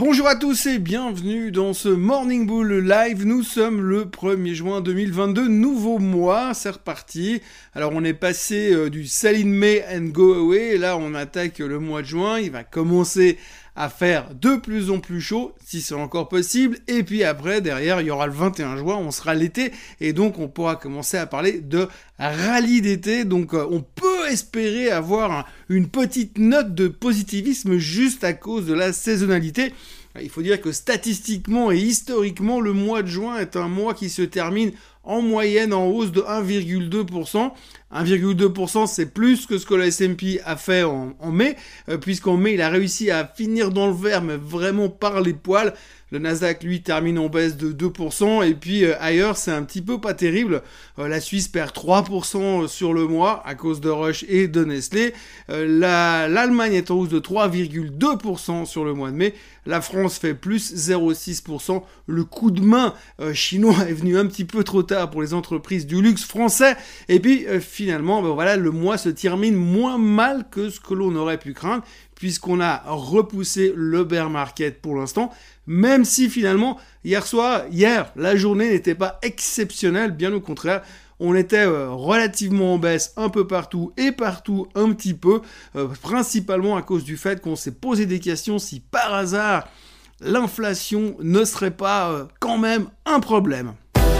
Bonjour à tous et bienvenue dans ce Morning Bull Live. Nous sommes le 1er juin 2022, nouveau mois, c'est reparti. Alors on est passé du Sell in May and Go Away, et là on attaque le mois de juin, il va commencer à faire de plus en plus chaud, si c'est encore possible, et puis après, derrière, il y aura le 21 juin, on sera l'été, et donc on pourra commencer à parler de rallye d'été, donc on peut espérer avoir une petite note de positivisme juste à cause de la saisonnalité. Il faut dire que statistiquement et historiquement, le mois de juin est un mois qui se termine en moyenne en hausse de 1,2%. 1,2%, c'est plus que ce que le S&P a fait en mai, puisqu'en mai, il a réussi à finir dans le vert, mais vraiment par les poils. Le Nasdaq, lui, termine en baisse de 2%, et puis ailleurs, c'est un petit peu pas terrible. La Suisse perd 3% sur le mois à cause de Roche et de Nestlé. L'Allemagne est en hausse de 3,2% sur le mois de mai. La France fait plus 0,6%. Le coup de main chinois est venu un petit peu trop tard pour les entreprises du luxe français. Et puis finalement, voilà, le mois se termine moins mal que ce que l'on aurait pu craindre, puisqu'on a repoussé le bear market pour l'instant, même si finalement, hier, la journée n'était pas exceptionnelle, bien au contraire. On était relativement en baisse un peu partout et partout un petit peu, principalement à cause du fait qu'on s'est posé des questions si par hasard l'inflation ne serait pas quand même un problème.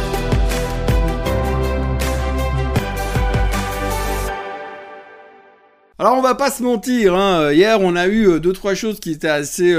Alors on va pas se mentir, hier on a eu 2-3 choses qui étaient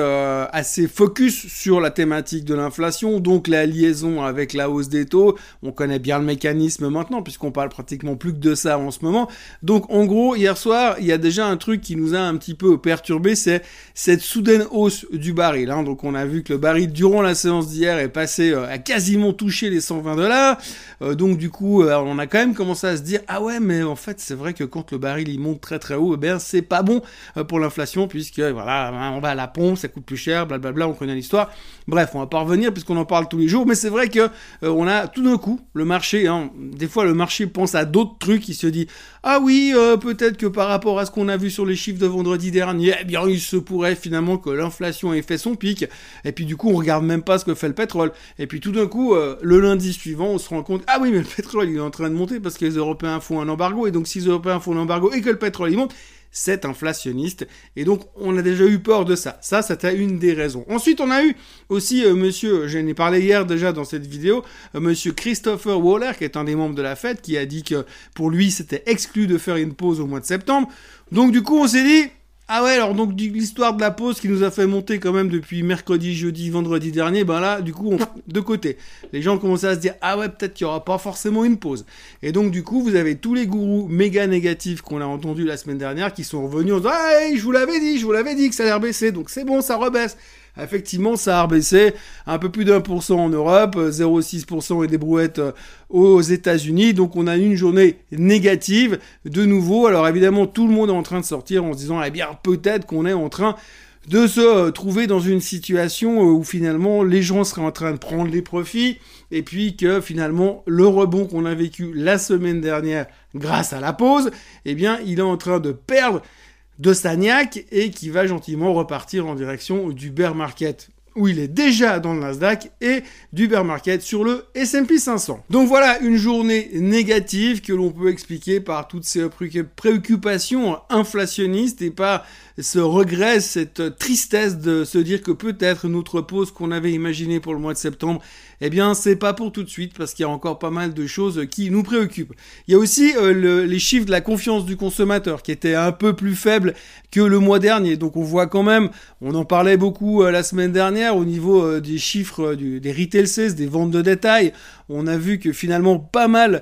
assez focus sur la thématique de l'inflation, donc la liaison avec la hausse des taux. On connaît bien le mécanisme maintenant puisqu'on parle pratiquement plus que de ça en ce moment. Donc en gros hier soir il y a déjà un truc qui nous a un petit peu perturbé, c'est cette soudaine hausse du baril. Donc on a vu que le baril durant la séance d'hier est passé à quasiment toucher les $120. Donc du coup on a quand même commencé à se dire ah ouais mais en fait c'est vrai que quand le baril il monte très très haut, c'est pas bon pour l'inflation puisque voilà, on va à la pompe, ça coûte plus cher, blablabla, on connaît l'histoire. Bref, on va pas revenir puisqu'on en parle tous les jours, mais c'est vrai que on a tout d'un coup le marché, des fois le marché pense à d'autres trucs, il se dit ah oui, peut-être que par rapport à ce qu'on a vu sur les chiffres de vendredi dernier, eh bien il se pourrait finalement que l'inflation ait fait son pic, et puis du coup on regarde même pas ce que fait le pétrole, et puis tout d'un coup le lundi suivant on se rend compte ah oui mais le pétrole il est en train de monter parce que les Européens font un embargo, et donc si les Européens font un embargo et que le pétrole il monte, c'est inflationniste, et donc on a déjà eu peur de ça. Ça, c'était une des raisons. Ensuite, on a eu aussi monsieur, j'en ai parlé hier déjà dans cette vidéo, monsieur Christopher Waller, qui est un des membres de la Fed, qui a dit que pour lui, c'était exclu de faire une pause au mois de septembre. Donc du coup, on s'est dit, ah ouais, alors donc l'histoire de la pause qui nous a fait monter quand même depuis mercredi, jeudi, vendredi dernier, ben là, du coup, de côté. Les gens ont commencé à se dire, ah ouais, peut-être qu'il n'y aura pas forcément une pause. Et donc, du coup, vous avez tous les gourous méga négatifs qu'on a entendus la semaine dernière qui sont revenus en disant, ah, hey, je vous l'avais dit que ça allait rebaisser, donc c'est bon, ça rebaisse. Effectivement, ça a rebaissé un peu plus d'1% en Europe, 0,6% et des brouettes aux États-Unis. Donc, on a une journée négative de nouveau. Alors, évidemment, tout le monde est en train de sortir en se disant, eh bien, peut-être qu'on est en train de se trouver dans une situation où finalement les gens seraient en train de prendre les profits, et puis que finalement le rebond qu'on a vécu la semaine dernière grâce à la pause, eh bien, il est en train de perdre de sa niaque et qui va gentiment repartir en direction du bear market où il est déjà dans le Nasdaq et du bear market sur le S&P 500. Donc voilà une journée négative que l'on peut expliquer par toutes ces préoccupations inflationnistes et par ce regret, cette tristesse de se dire que peut-être notre pause qu'on avait imaginée pour le mois de septembre, eh bien c'est pas pour tout de suite parce qu'il y a encore pas mal de choses qui nous préoccupent. Il y a aussi les chiffres de la confiance du consommateur qui étaient un peu plus faibles que le mois dernier. Donc on voit quand même, on en parlait beaucoup la semaine dernière au niveau des chiffres des retail sales, des ventes de détail. On a vu que finalement pas mal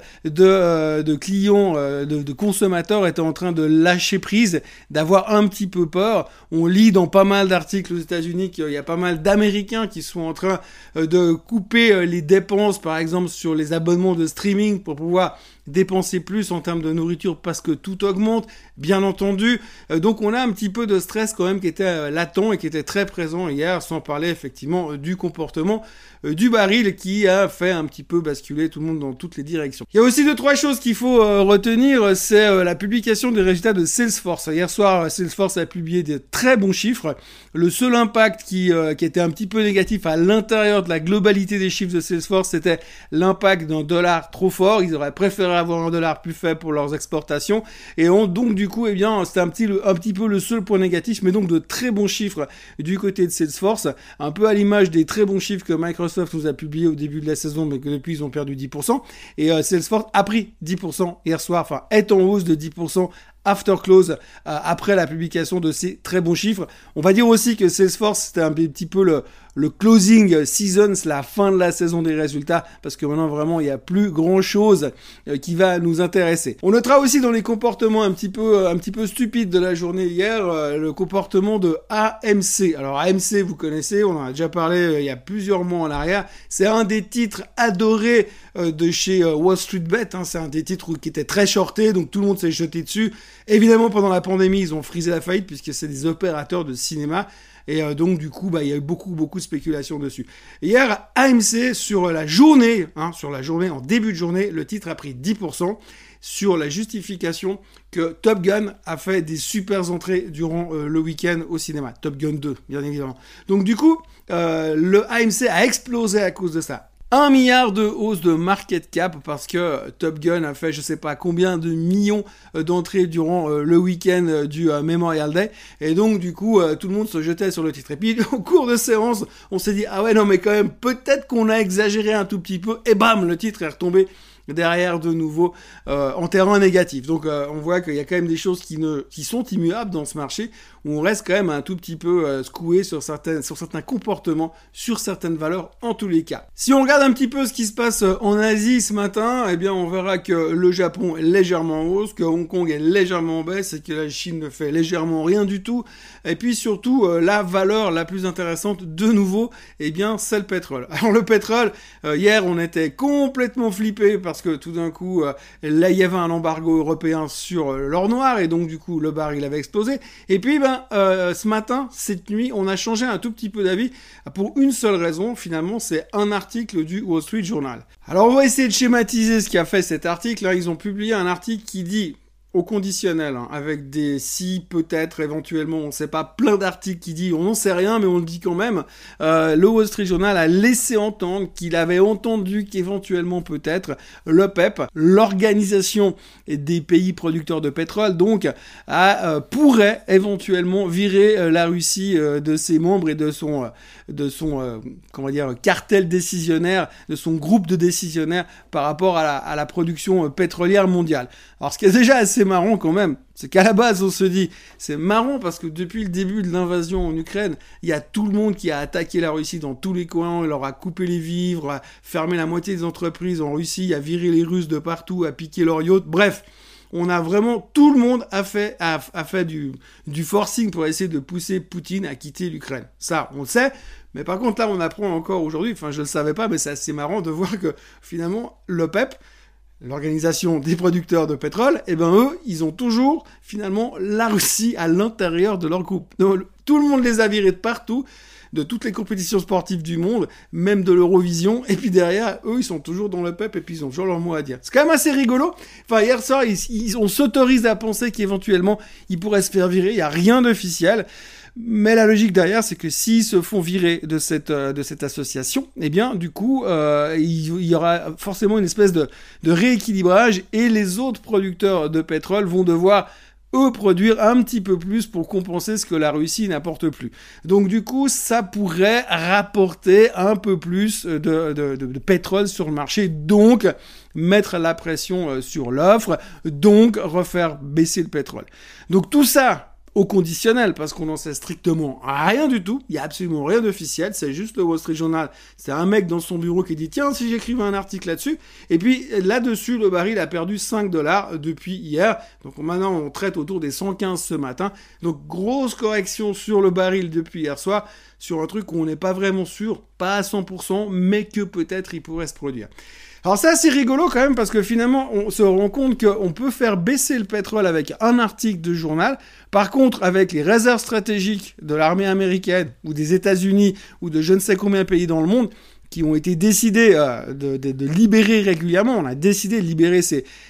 de clients, de consommateurs étaient en train de lâcher prise, d'avoir un petit peu peur. On lit dans pas mal d'articles aux États-Unis qu'il y a pas mal d'Américains qui sont en train de couper les dépenses, par exemple sur les abonnements de streaming pour pouvoir dépenser plus en termes de nourriture parce que tout augmente, bien entendu. Donc on a un petit peu de stress quand même qui était latent et qui était très présent hier, sans parler effectivement du comportement du baril qui a fait un petit peu basculer tout le monde dans toutes les directions. Il y a aussi 2-3 choses qu'il faut retenir, c'est la publication des résultats de Salesforce. Hier soir, Salesforce a publié des très bons chiffres. Le seul impact qui était un petit peu négatif à l'intérieur de la globalité des chiffres de Salesforce, c'était l'impact d'un dollar trop fort. Ils auraient préféré avoir un dollar plus faible pour leurs exportations. Et donc du coup, eh bien, c'était un petit peu le seul point négatif, mais donc de très bons chiffres du côté de Salesforce, un peu à l'image des très bons chiffres que Microsoft nous a publiés au début de la saison, mais que depuis ils ont perdu 10%. Et Salesforce a pris 10% hier soir, enfin est en hausse de 10% after close, après la publication de ces très bons chiffres. On va dire aussi que Salesforce, c'était un petit peu le closing season, c'est la fin de la saison des résultats, parce que maintenant vraiment il n'y a plus grand chose qui va nous intéresser. On notera aussi dans les comportements un petit peu stupides de la journée hier, le comportement de AMC. Alors AMC, vous connaissez, on en a déjà parlé il y a plusieurs mois en arrière, c'est un des titres adorés de chez Wall Street Bet, hein. C'est un des titres qui était très shorté, donc tout le monde s'est jeté dessus. Évidemment, pendant la pandémie, ils ont frisé la faillite puisque c'est des opérateurs de cinéma. Et donc, du coup, il y a eu beaucoup de spéculation dessus. Hier, AMC, sur la journée, en début de journée, le titre a pris 10% sur la justification que Top Gun a fait des super entrées durant le week-end au cinéma. Top Gun 2, bien évidemment. Donc, du coup, le AMC a explosé à cause de ça. 1 milliard de hausse de market cap parce que Top Gun a fait je sais pas combien de millions d'entrées durant le week-end du Memorial Day, et donc du coup tout le monde se jetait sur le titre. Et puis au cours de séance, on s'est dit ah ouais non mais quand même peut-être qu'on a exagéré un tout petit peu, et bam, le titre est retombé derrière de nouveau en terrain négatif. Donc on voit qu'il y a quand même des choses qui sont immuables dans ce marché, où on reste quand même un tout petit peu secoué sur certains comportements, sur certaines valeurs en tous les cas. Si on regarde un petit peu ce qui se passe en Asie ce matin, eh bien on verra que le Japon est légèrement en hausse, que Hong Kong est légèrement en baisse et que la Chine ne fait légèrement rien du tout. Et puis surtout la valeur la plus intéressante de nouveau, eh bien c'est le pétrole. Alors le pétrole, hier on était complètement flippé parce que tout d'un coup là il y avait un embargo européen sur l'or noir, et donc du coup le baril avait explosé. Et puis ce matin, cette nuit, on a changé un tout petit peu d'avis pour une seule raison. Finalement, c'est un article du Wall Street Journal. Alors, on va essayer de schématiser ce qui a fait cet article. Là, ils ont publié un article qui dit au conditionnel, avec des si, peut-être, éventuellement, on ne sait pas, plein d'articles qui disent, on n'en sait rien, mais on le dit quand même. Le Wall Street Journal a laissé entendre qu'il avait entendu qu'éventuellement, peut-être, l'OPEP, l'organisation des pays producteurs de pétrole, donc, pourrait éventuellement virer la Russie de ses membres et de son cartel décisionnaire, de son groupe de décisionnaires par rapport à la production pétrolière mondiale. Alors, ce qui est déjà assez marrant quand même, c'est qu'à la base, on se dit, c'est marrant parce que depuis le début de l'invasion en Ukraine, il y a tout le monde qui a attaqué la Russie dans tous les coins, il leur a coupé les vivres, a fermé la moitié des entreprises en Russie, a viré les Russes de partout, a piqué leurs yachts, bref. On a vraiment, tout le monde a fait du forcing pour essayer de pousser Poutine à quitter l'Ukraine. Ça, on le sait. Mais par contre, là, on apprend encore aujourd'hui, enfin, je le savais pas, mais c'est assez marrant de voir que, finalement, l'OPEP, l'organisation des producteurs de pétrole, eh ben, eux, ils ont toujours, finalement, la Russie à l'intérieur de leur groupe. Donc, tout le monde les a virés de partout, de toutes les compétitions sportives du monde, même de l'Eurovision, et puis derrière, eux, ils sont toujours dans le PEP, et puis ils ont toujours leur mot à dire. C'est quand même assez rigolo. Enfin, hier soir, on s'autorise à penser qu'éventuellement, ils pourraient se faire virer, il n'y a rien d'officiel. Mais la logique derrière, c'est que s'ils se font virer de cette association, eh bien, du coup, il y aura forcément une espèce de rééquilibrage, et les autres producteurs de pétrole vont devoir produire un petit peu plus pour compenser ce que la Russie n'apporte plus. Donc du coup, ça pourrait rapporter un peu plus de pétrole sur le marché, donc mettre la pression sur l'offre, donc refaire baisser le pétrole. Donc tout ça au conditionnel, parce qu'on n'en sait strictement rien du tout, il y a absolument rien d'officiel, c'est juste le Wall Street Journal, c'est un mec dans son bureau qui dit tiens, si j'écrivais un article là-dessus, et puis là-dessus le baril a perdu $5 depuis hier, donc maintenant on traite autour des 115 ce matin, donc grosse correction sur le baril depuis hier soir, sur un truc où on n'est pas vraiment sûr, pas à 100%, mais que peut-être il pourrait se produire. Alors c'est assez rigolo quand même parce que finalement on se rend compte qu'on peut faire baisser le pétrole avec un article de journal. Par contre, avec les réserves stratégiques de l'armée américaine ou des États-Unis ou de je ne sais combien de pays dans le monde qui ont été décidés de libérer régulièrement, on a décidé de libérer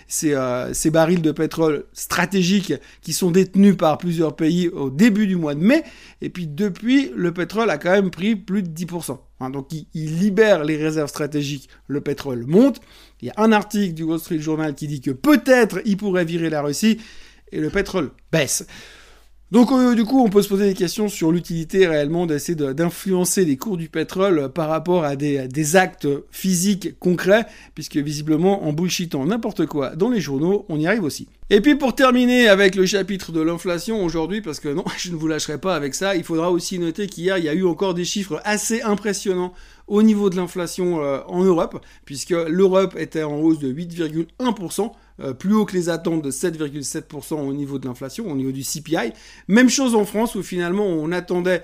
ces barils de pétrole stratégiques qui sont détenus par plusieurs pays au début du mois de mai. Et puis depuis, le pétrole a quand même pris plus de 10%. Donc il libère les réserves stratégiques, le pétrole monte. Il y a un article du Wall Street Journal qui dit que peut-être il pourrait virer la Russie et le pétrole baisse. Donc du coup, on peut se poser des questions sur l'utilité réellement d'essayer d'influencer les cours du pétrole par rapport à des actes physiques concrets, puisque visiblement, en bullshitant n'importe quoi dans les journaux, on y arrive aussi. Et puis pour terminer avec le chapitre de l'inflation aujourd'hui, parce que non, je ne vous lâcherai pas avec ça, il faudra aussi noter qu'hier, il y a eu encore des chiffres assez impressionnants au niveau de l'inflation en Europe, puisque l'Europe était en hausse de 8,1%, plus haut que les attentes de 7,7% au niveau de l'inflation, au niveau du CPI. Même chose en France où finalement on attendait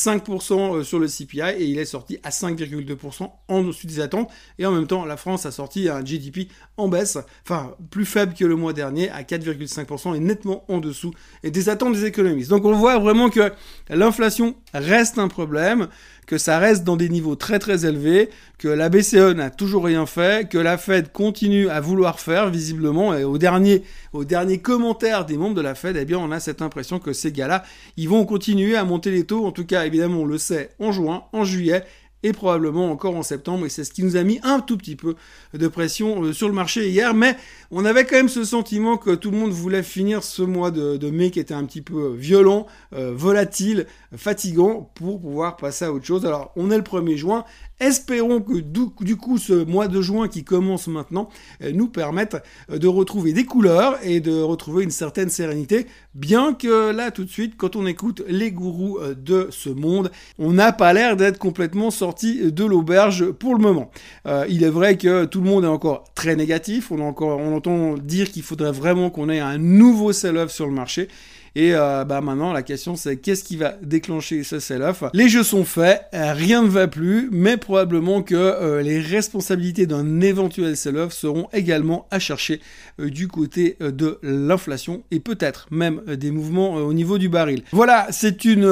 5% sur le CPI et il est sorti à 5,2% en dessous des attentes. Et en même temps, la France a sorti un GDP en baisse, enfin plus faible que le mois dernier à 4,5% et nettement en dessous des attentes des économistes. Donc on voit vraiment que l'inflation reste un problème, que ça reste dans des niveaux très très élevés, que la BCE n'a toujours rien fait, que la Fed continue à vouloir faire visiblement, et au dernier commentaire des membres de la Fed, eh bien on a cette impression que ces gars-là, ils vont continuer à monter les taux, en tout cas évidemment on le sait en juin, en juillet, et probablement encore en septembre, et c'est ce qui nous a mis un tout petit peu de pression sur le marché hier, mais on avait quand même ce sentiment que tout le monde voulait finir ce mois de mai qui était un petit peu violent, volatile, fatigant, pour pouvoir passer à autre chose. Alors, on est le 1er juin, espérons que du coup ce mois de juin qui commence maintenant nous permette de retrouver des couleurs et de retrouver une certaine sérénité, bien que là tout de suite, quand on écoute les gourous de ce monde, on n'a pas l'air d'être complètement sorti de l'auberge pour le moment. Il est vrai que tout le monde est encore très négatif, on entend dire qu'il faudrait vraiment qu'on ait un nouveau sell-off sur le marché. Et maintenant, la question c'est qu'est-ce qui va déclencher ce sell-off ? Les jeux sont faits, rien ne va plus, mais probablement que les responsabilités d'un éventuel sell-off seront également à chercher du côté de l'inflation et peut-être même des mouvements au niveau du baril. Voilà, c'est une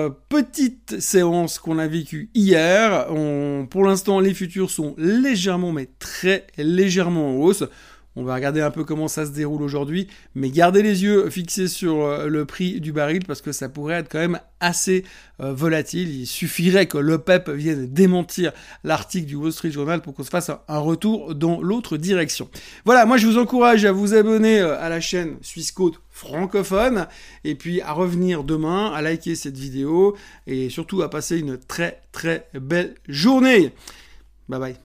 petite séance qu'on a vécue hier. Pour l'instant, les futurs sont légèrement, mais très légèrement en hausse. On va regarder un peu comment ça se déroule aujourd'hui, mais gardez les yeux fixés sur le prix du baril parce que ça pourrait être quand même assez volatile. Il suffirait que l'OPEP vienne démentir l'article du Wall Street Journal pour qu'on se fasse un retour dans l'autre direction. Voilà, moi je vous encourage à vous abonner à la chaîne Swissquote francophone et puis à revenir demain, à liker cette vidéo et surtout à passer une très très belle journée. Bye bye.